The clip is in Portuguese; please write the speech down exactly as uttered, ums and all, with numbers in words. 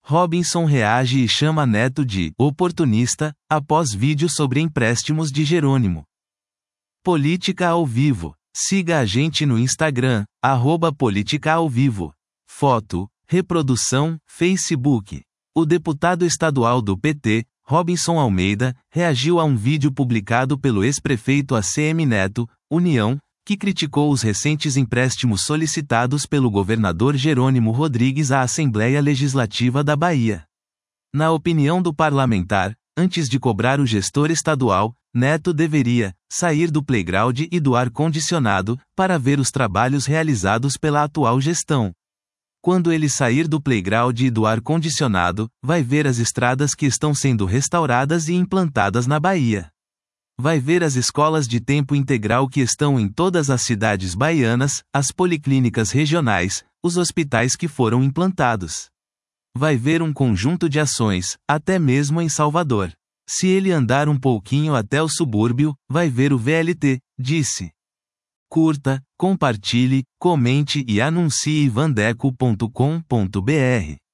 Robinson reage e chama Neto de oportunista, após vídeo sobre empréstimos de Jerônimo. Política ao vivo. Siga a gente no Instagram, arroba Política ao Vivo. Foto, reprodução, Facebook. O deputado estadual do P T, Robinson Almeida, reagiu a um vídeo publicado pelo ex-prefeito A C M Neto, União, que criticou os recentes empréstimos solicitados pelo governador Jerônimo Rodrigues à Assembleia Legislativa da Bahia. Na opinião do parlamentar, antes de cobrar o gestor estadual, Neto deveria sair do playground e do ar-condicionado para ver os trabalhos realizados pela atual gestão. Quando ele sair do playground e do ar-condicionado, vai ver as estradas que estão sendo restauradas e implantadas na Bahia. Vai ver as escolas de tempo integral que estão em todas as cidades baianas, as policlínicas regionais, os hospitais que foram implantados. Vai ver um conjunto de ações, até mesmo em Salvador. Se ele andar um pouquinho até o subúrbio, vai ver o V L T, disse. Curta, compartilhe, comente e anuncie vandeco ponto com ponto br.